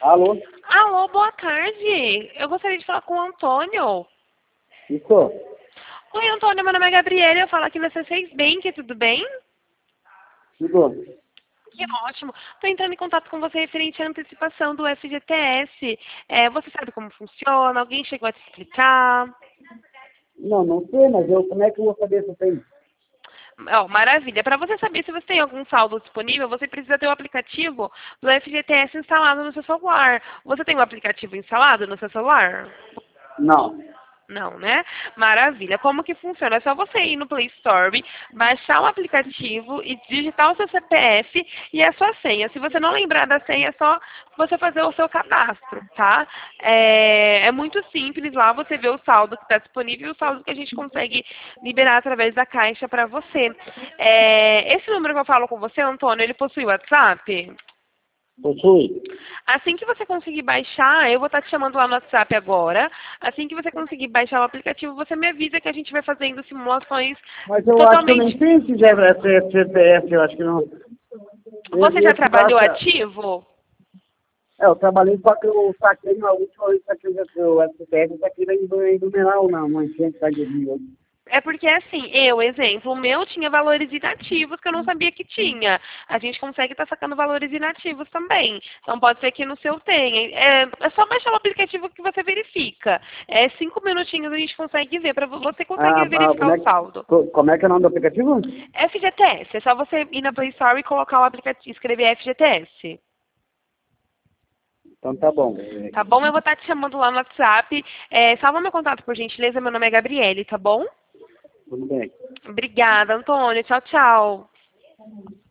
Alô? Alô, boa tarde. Eu gostaria de falar com o Antônio. Isso? Oi, Antônio, meu nome é Gabriela. Eu falo aqui na C6 Bank, tudo bem? Tudo? Que ótimo. Estou entrando em contato com você referente à antecipação do FGTS. Você sabe como funciona? Alguém chegou a te explicar? Não, não sei, mas como é que eu vou saber se eu tenho? Ó, maravilha. Para você saber se você tem algum saldo disponível, você precisa ter o aplicativo do FGTS instalado no seu celular. Você tem o aplicativo instalado no seu celular? Não. Não, né? Maravilha. Como que funciona? É só você ir no Play Store, baixar o aplicativo e digitar o seu CPF e a sua senha. Se você não lembrar da senha, é só você fazer o seu cadastro, tá? É muito simples. Lá você vê o saldo que está disponível e o saldo que a gente consegue liberar através da Caixa para você. Esse número que eu falo com você, Antônio, ele possui WhatsApp? Possui? Assim que você conseguir baixar, eu vou estar te chamando lá no WhatsApp agora. Assim que você conseguir baixar o aplicativo, você me avisa que a gente vai fazendo simulações Mas eu acho que eu nem totalmente. sei se já vai ser CPF, eu acho que não. Você já Esse trabalhou baixa... ativo? Eu trabalhei, só que eu saquei na última vez que o SPF, isso aqui vai numeral na manchete tá de 2008. É porque, assim, exemplo, o meu tinha valores inativos que eu não sabia que tinha. A gente consegue estar sacando valores inativos também. Então, pode ser que no seu tenha. É só baixar o aplicativo que você verifica. 5 minutinhos a gente consegue ver, para você conseguir verificar o saldo. Como é que é o nome do aplicativo? FGTS, é só você ir na Play Store e colocar o aplicativo, escrever FGTS. Então tá bom. Tá bom? Eu vou estar te chamando lá no WhatsApp. Salva meu contato, por gentileza. Meu nome é Gabriele, tá bom? Tudo bem. Obrigada, Antônio. Tchau, tchau.